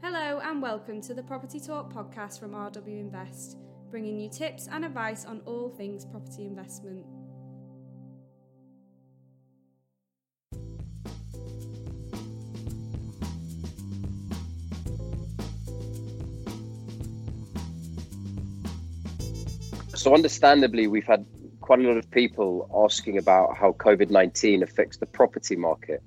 Hello and welcome to the Property Talk podcast from RW Invest, bringing you tips and advice on all things property investment. So understandably, we've had quite a lot of people asking about how COVID-19 affects the property market.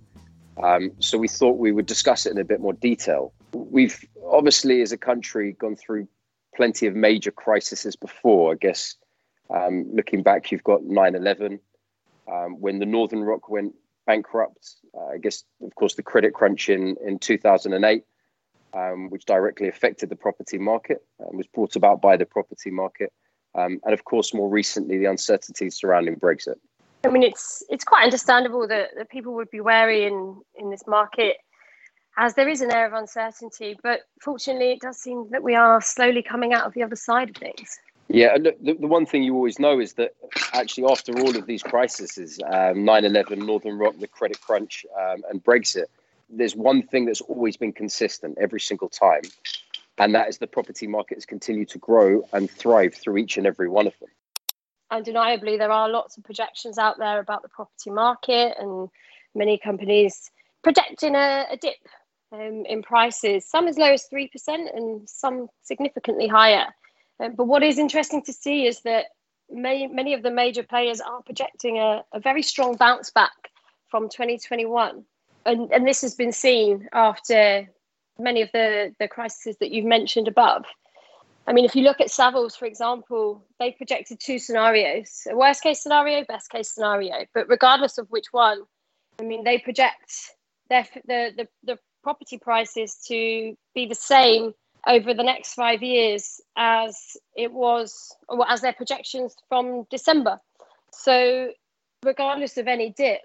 So we thought we would discuss it in a bit more detail. We've obviously, as a country, gone through plenty of major crises before. I guess looking back, you've got 9/11, when the Northern Rock went bankrupt. I guess, of course, the credit crunch in 2008, which directly affected the property market and was brought about by the property market. And of course, more recently, the uncertainties surrounding Brexit. I mean, it's quite understandable that people would be wary in this market, as there is an air of uncertainty. But fortunately, it does seem that we are slowly coming out of the other side of things. Yeah, and the one thing you always know is that actually after all of these crises, 9/11, Northern Rock, the credit crunch, and Brexit, there's one thing that's always been consistent every single time. And that is the property market has continued to grow and thrive through each and every one of them. Undeniably, there are lots of projections out there about the property market, and many companies projecting a dip in prices, some as low as 3% and some significantly higher. But what is interesting to see is that many of the major players are projecting a very strong bounce back from 2021. And this has been seen after many of the crises that you've mentioned above. I mean, if you look at Savills, for example, they projected two scenarios: a worst case scenario, best case scenario. But regardless of which one, I mean, they project the property prices to be the same over the next 5 years as it was, or as their projections from December. So regardless of any dip,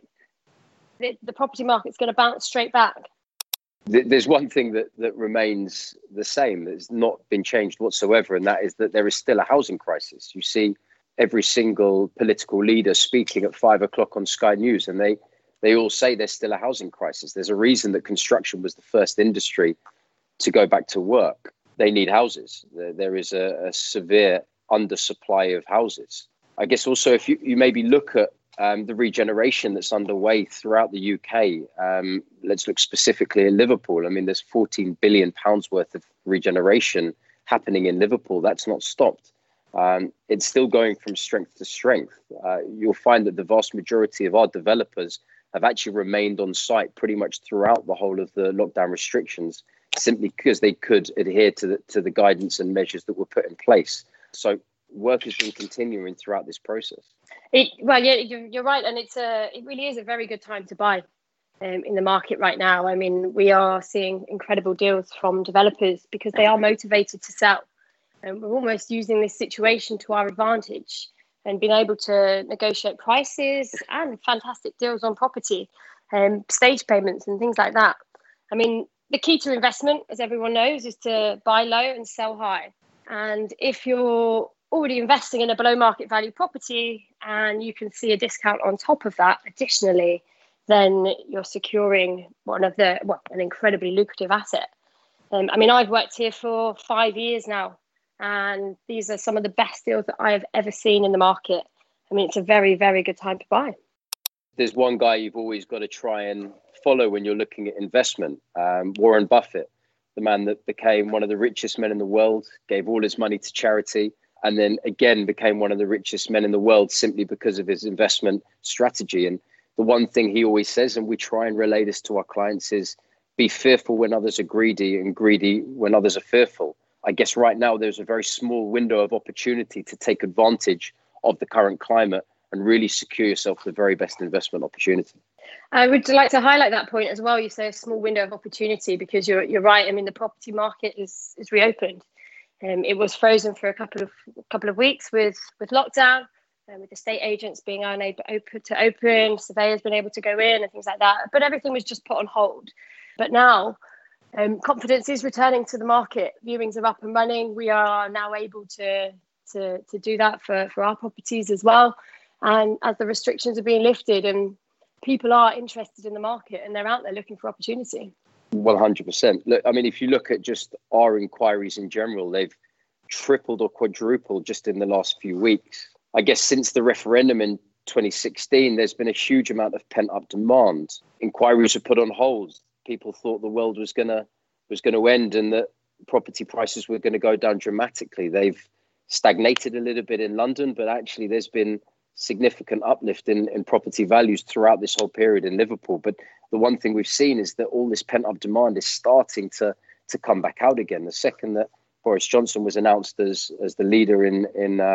the property market's going to bounce straight back. There's one thing that remains the same, that's not been changed whatsoever, and that is that there is still a housing crisis. You see every single political leader speaking at 5 o'clock on Sky News, and they all say there's still a housing crisis. There's a reason that construction was the first industry to go back to work. They need houses. There is a severe undersupply of houses. I guess also if you maybe look at the regeneration that's underway throughout the UK. Let's look specifically at Liverpool. I mean, there's £14 billion worth of regeneration happening in Liverpool. That's not stopped. It's still going from strength to strength. You'll find that the vast majority of our developers have actually remained on site pretty much throughout the whole of the lockdown restrictions, simply because they could adhere to the guidance and measures that were put in place. So work has been continuing throughout this process. You're right, and it really is a very good time to buy in the market right now. I mean, we are seeing incredible deals from developers because they are motivated to sell, and we're almost using this situation to our advantage and being able to negotiate prices and fantastic deals on property, stage payments and things like that. I mean, the key to investment, as everyone knows, is to buy low and sell high. And if you're already investing in a below market value property and you can see a discount on top of that additionally, then you're securing an incredibly lucrative asset. I mean, I've worked here for 5 years now, and these are some of the best deals that I have ever seen in the market. I mean, it's a very, very good time to buy. There's one guy you've always got to try and follow when you're looking at investment, Warren Buffett, the man that became one of the richest men in the world, gave all his money to charity, and then again became one of the richest men in the world simply because of his investment strategy. And the one thing he always says, and we try and relay this to our clients, is be fearful when others are greedy and greedy when others are fearful. I guess right now there's a very small window of opportunity to take advantage of the current climate and really secure yourself the very best investment opportunity. I would like to highlight that point as well. You say a small window of opportunity, because you're right. I mean, the property market is reopened. It was frozen for a couple of weeks with lockdown, with estate agents being unable to open, surveyors being able to go in and things like that. But everything was just put on hold. But now confidence is returning to the market. Viewings are up and running. We are now able to do that for our properties as well. And as the restrictions are being lifted and people are interested in the market and they're out there looking for opportunity. 100%. Look, I mean, if you look at just our inquiries in general, they've tripled or quadrupled just in the last few weeks. I guess since the referendum in 2016, there's been a huge amount of pent-up demand. Inquiries were put on hold. People thought the world was gonna end and that property prices were going to go down dramatically. They've stagnated a little bit in London, but actually there's been significant uplift in property values throughout this whole period in Liverpool. But the one thing we've seen is that all this pent-up demand is starting to come back out again. The second that Boris Johnson was announced as the leader in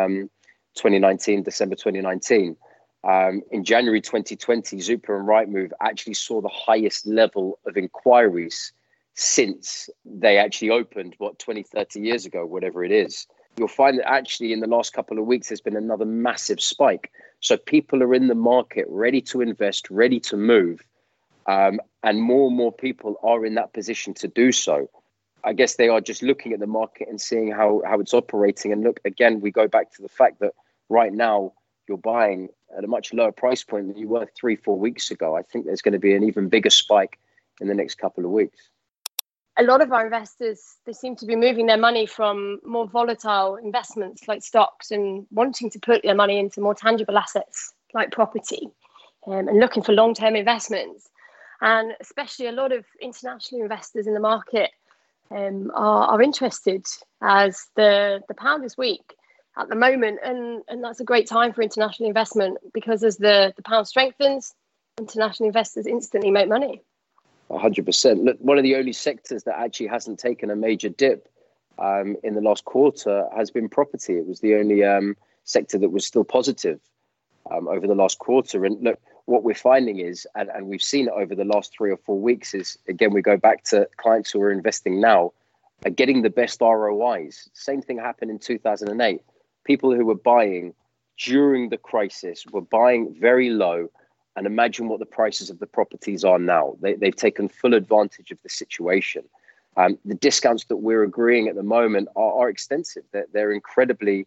2019, December 2019, in January 2020, Zoopla and Rightmove actually saw the highest level of inquiries since they actually opened, 20, 30 years ago, whatever it is. You'll find that actually in the last couple of weeks, there's been another massive spike. So people are in the market, ready to invest, ready to move. And more people are in that position to do so. I guess they are just looking at the market and seeing how it's operating. And look, again, we go back to the fact that right now you're buying at a much lower price point than you were 3-4 weeks ago. I think there's going to be an even bigger spike in the next couple of weeks. A lot of our investors, they seem to be moving their money from more volatile investments like stocks and wanting to put their money into more tangible assets like property, and looking for long-term investments. And especially a lot of international investors in the market are interested, as the pound is weak at the moment, and that's a great time for international investment, because as the pound strengthens, international investors instantly make money. 100%. Look, one of the only sectors that actually hasn't taken a major dip in the last quarter has been property. It was the only sector that was still positive over the last quarter. And look, what we're finding is, and we've seen it over the last 3 or 4 weeks, is, again, we go back to clients who are investing now are getting the best ROIs. Same thing happened in 2008. People who were buying during the crisis were buying very low, and imagine what the prices of the properties are now. They've taken full advantage of the situation. The discounts that we're agreeing at the moment are extensive. They're incredibly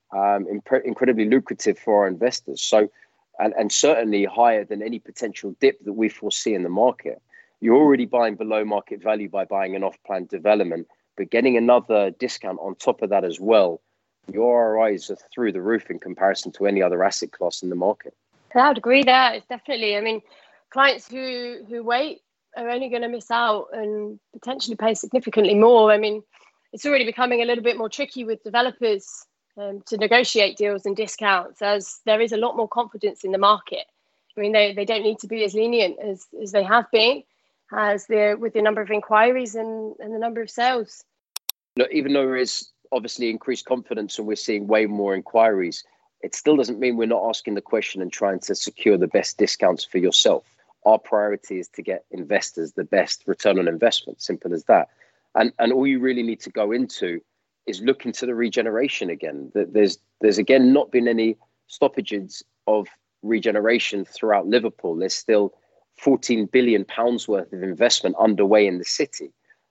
lucrative for our investors. So, and certainly higher than any potential dip that we foresee in the market. You're already buying below market value by buying an off-plan development, but getting another discount on top of that as well, your ROIs are through the roof in comparison to any other asset class in the market. I would agree there. It's definitely, I mean, clients who wait are only going to miss out and potentially pay significantly more. I mean, it's already becoming a little bit more tricky with developers to negotiate deals and discounts, as there is a lot more confidence in the market. I mean, they don't need to be as lenient as they have been, with the number of inquiries and the number of sales. Look, even though there is obviously increased confidence and we're seeing way more inquiries, it still doesn't mean we're not asking the question and trying to secure the best discounts for yourself. Our priority is to get investors the best return on investment, simple as that. And all you really need to go into is look into the regeneration again. There's again not been any stoppages of regeneration throughout Liverpool. There's still £14 billion worth of investment underway in the city.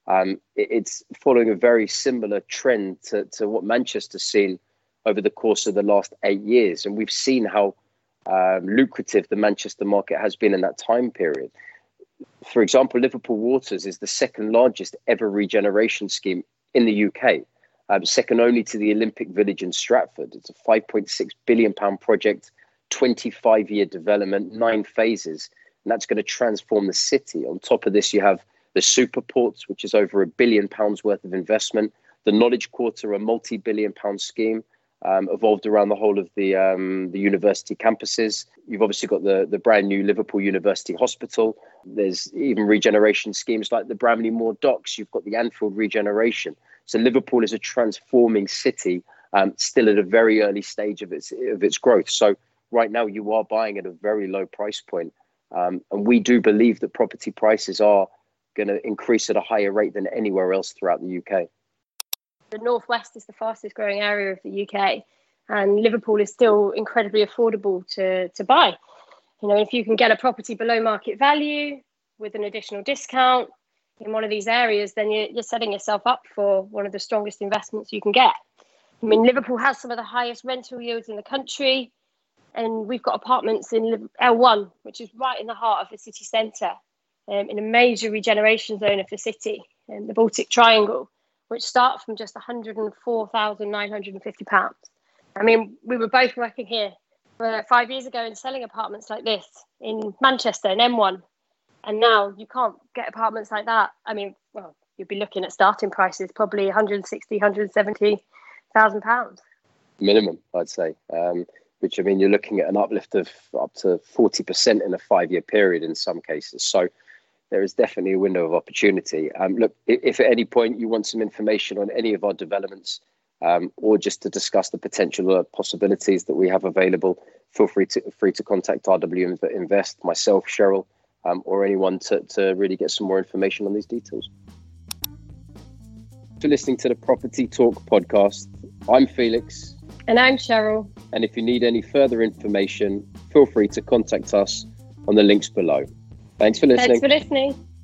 It's following a very similar trend to what Manchester's seen over the course of the last 8 years. And we've seen how lucrative the Manchester market has been in that time period. For example, Liverpool Waters is the second largest ever regeneration scheme in the UK, second only to the Olympic Village in Stratford. It's a £5.6 billion project, 25-year development, 9 phases, and that's going to transform the city. On top of this, you have the Superports, which is over £1 billion worth of investment, the Knowledge Quarter, a multi-billion-pound scheme, evolved around the whole of the university campuses. You've obviously got the brand new Liverpool University Hospital. There's even regeneration schemes like the Bramley Moor Docks. You've got the Anfield regeneration. So Liverpool is a transforming city, still at a very early stage of its growth. So right now you are buying at a very low price point. And we do believe that property prices are going to increase at a higher rate than anywhere else throughout the UK. The Northwest is the fastest growing area of the UK, and Liverpool is still incredibly affordable to buy. You know, if you can get a property below market value with an additional discount in one of these areas, then you're setting yourself up for one of the strongest investments you can get. I mean, Liverpool has some of the highest rental yields in the country, and we've got apartments in L1, which is right in the heart of the city centre. in a major regeneration zone of the city, the Baltic Triangle, which start from just £104,950. I mean, we were both working here 5 years ago and selling apartments like this in Manchester and M1. And now you can't get apartments like that. I mean, well, you'd be looking at starting prices, probably £160,000, £170,000. Minimum, I'd say. Which, I mean, you're looking at an uplift of up to 40% in a 5-year period in some cases. So there is definitely a window of opportunity. Look, if at any point you want some information on any of our developments, or just to discuss the potential possibilities that we have available, feel free to contact RW Invest, myself, Cheryl, or anyone to really get some more information on these details. For listening to the Property Talk podcast, I'm Felix. And I'm Cheryl. And if you need any further information, feel free to contact us on the links below. Thanks for listening. Thanks for listening.